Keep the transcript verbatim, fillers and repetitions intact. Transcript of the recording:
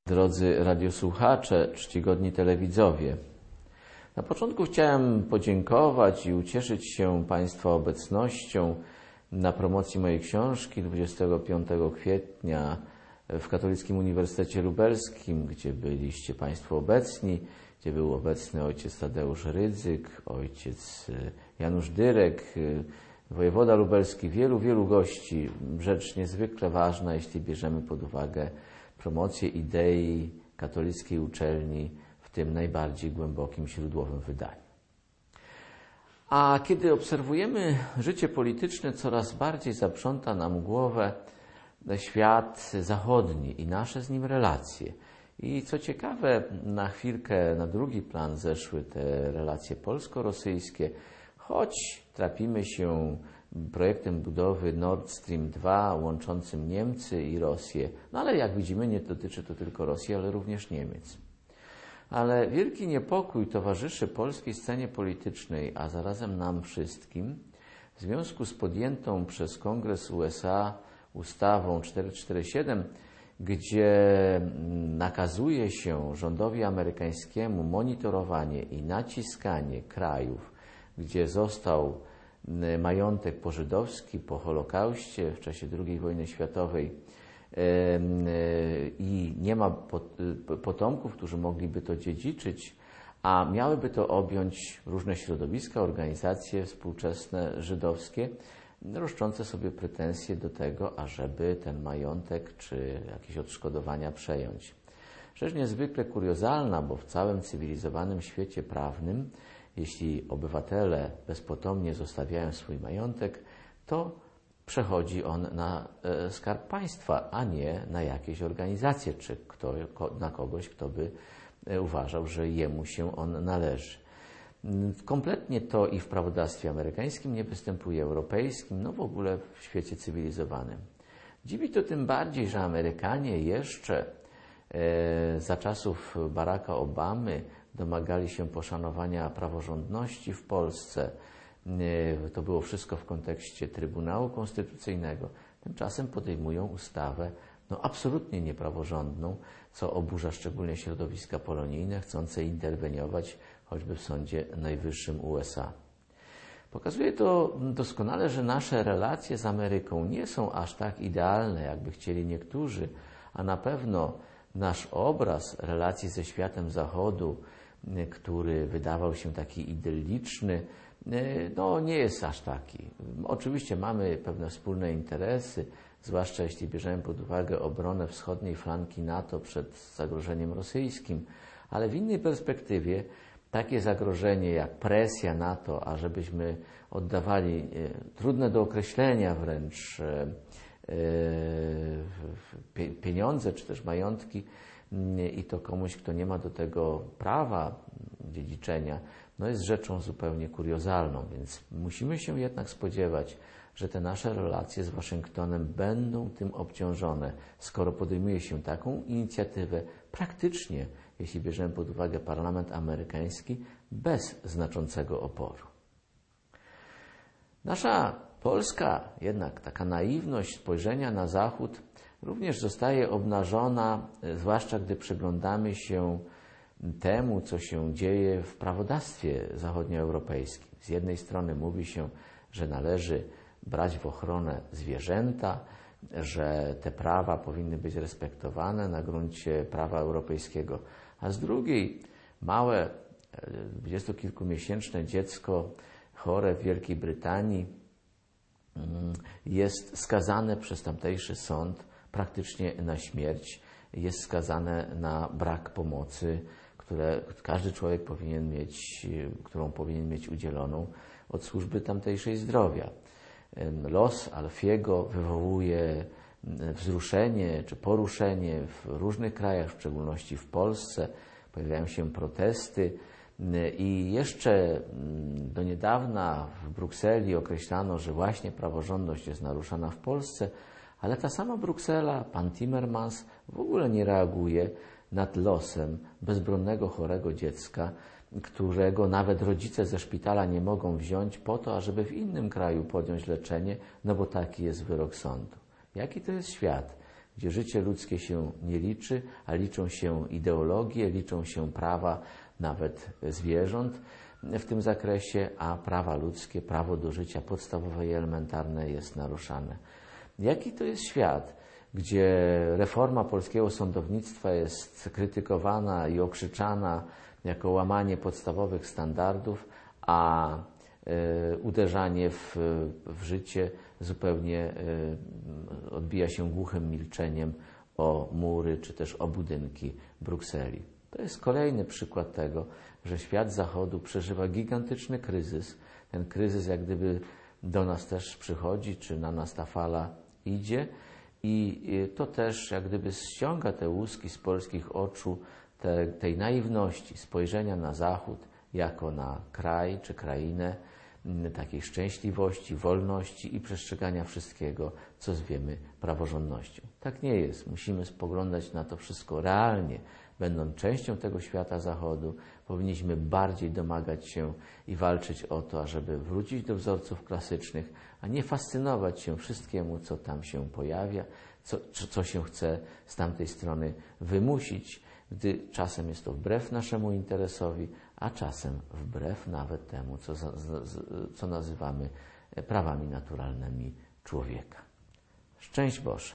Drodzy radiosłuchacze, czcigodni telewidzowie, na początku chciałem podziękować i ucieszyć się Państwa obecnością na promocji mojej książki dwudziestego piątego kwietnia w Katolickim Uniwersytecie Lubelskim, gdzie byliście Państwo obecni, gdzie był obecny ojciec Tadeusz Rydzyk, ojciec Janusz Dyrek, wojewoda lubelski, wielu, wielu gości. Rzecz niezwykle ważna, jeśli bierzemy pod uwagę promocję idei katolickiej uczelni w tym najbardziej głębokim, źródłowym wydaniu. A kiedy obserwujemy życie polityczne, coraz bardziej zaprząta nam głowę świat zachodni i nasze z nim relacje. I co ciekawe, na chwilkę na drugi plan zeszły te relacje polsko-rosyjskie, choć trapimy się projektem budowy Nord Stream dwa łączącym Niemcy i Rosję. No ale jak widzimy, nie dotyczy to tylko Rosji, ale również Niemiec. Ale wielki niepokój towarzyszy polskiej scenie politycznej, a zarazem nam wszystkim, w związku z podjętą przez Kongres U S A ustawą czterysta czterdzieści siedem, gdzie nakazuje się rządowi amerykańskiemu monitorowanie i naciskanie krajów, gdzie został majątek pożydowski po Holokauście w czasie drugiej wojny światowej i nie ma potomków, którzy mogliby to dziedziczyć, a miałyby to objąć różne środowiska, organizacje współczesne żydowskie, roszczące sobie pretensje do tego, ażeby ten majątek czy jakieś odszkodowania przejąć. Rzecz niezwykle kuriozalna, bo w całym cywilizowanym świecie prawnym, jeśli obywatele bezpotomnie zostawiają swój majątek, to przechodzi on na skarb państwa, a nie na jakieś organizacje, czy kto, na kogoś, kto by uważał, że jemu się on należy. Kompletnie to i w prawodawstwie amerykańskim nie występuje, europejskim, no w ogóle w świecie cywilizowanym. Dziwi to tym bardziej, że Amerykanie jeszcze e, za czasów Baracka Obamy domagali się poszanowania praworządności w Polsce. E, to było wszystko w kontekście Trybunału Konstytucyjnego. Tymczasem podejmują ustawę no, absolutnie niepraworządną, co oburza szczególnie środowiska polonijne, chcące interweniować choćby w Sądzie Najwyższym U S A. Pokazuje to doskonale, że nasze relacje z Ameryką nie są aż tak idealne, jakby chcieli niektórzy, a na pewno nasz obraz relacji ze światem Zachodu, który wydawał się taki idylliczny, no nie jest aż taki. Oczywiście mamy pewne wspólne interesy, zwłaszcza jeśli bierzemy pod uwagę obronę wschodniej flanki NATO przed zagrożeniem rosyjskim, ale w innej perspektywie takie zagrożenie jak presja na to, ażebyśmy oddawali e, trudne do określenia wręcz e, e, pieniądze czy też majątki e, i to komuś, kto nie ma do tego prawa dziedziczenia, no jest rzeczą zupełnie kuriozalną, więc musimy się jednak spodziewać, że te nasze relacje z Waszyngtonem będą tym obciążone, skoro podejmuje się taką inicjatywę praktycznie, jeśli bierzemy pod uwagę parlament amerykański, bez znaczącego oporu. Nasza polska jednak taka naiwność spojrzenia na Zachód również zostaje obnażona, zwłaszcza gdy przyglądamy się temu, co się dzieje w prawodawstwie zachodnioeuropejskim. Z jednej strony mówi się, że należy brać w ochronę zwierzęta, że te prawa powinny być respektowane na gruncie prawa europejskiego, a z drugiej małe, dwudziestokilkumiesięczne dziecko chore w Wielkiej Brytanii jest skazane przez tamtejszy sąd praktycznie na śmierć, jest skazane na brak pomocy, które każdy człowiek powinien mieć, którą powinien mieć udzieloną od służby tamtejszej zdrowia. Los Alfiego wywołuje wzruszenie czy poruszenie w różnych krajach, w szczególności w Polsce. Pojawiają się protesty i jeszcze do niedawna w Brukseli określano, że właśnie praworządność jest naruszana w Polsce, ale ta sama Bruksela, pan Timmermans w ogóle nie reaguje nad losem bezbronnego, chorego dziecka, którego nawet rodzice ze szpitala nie mogą wziąć po to, ażeby w innym kraju podjąć leczenie, no bo taki jest wyrok sądu. Jaki to jest świat, gdzie życie ludzkie się nie liczy, a liczą się ideologie, liczą się prawa nawet zwierząt w tym zakresie, a prawa ludzkie, prawo do życia podstawowe i elementarne jest naruszane. Jaki to jest świat, gdzie reforma polskiego sądownictwa jest krytykowana i okrzyczana jako łamanie podstawowych standardów, a y, uderzanie w, w życie zupełnie y, odbija się głuchym milczeniem o mury czy też o budynki Brukseli. To jest kolejny przykład tego, że świat Zachodu przeżywa gigantyczny kryzys. Ten kryzys jak gdyby do nas też przychodzi, czy na nas ta fala idzie i to też jak gdyby ściąga te łuski z polskich oczu te, tej naiwności, spojrzenia na Zachód jako na kraj czy krainę takiej szczęśliwości, wolności i przestrzegania wszystkiego, co zwiemy praworządnością. Tak nie jest. Musimy spoglądać na to wszystko realnie. Będąc częścią tego świata Zachodu, powinniśmy bardziej domagać się i walczyć o to, ażeby wrócić do wzorców klasycznych, a nie fascynować się wszystkiemu, co tam się pojawia, co, co się chce z tamtej strony wymusić, gdy czasem jest to wbrew naszemu interesowi, a czasem wbrew nawet temu, co, za, co nazywamy prawami naturalnymi człowieka. Szczęść Boże!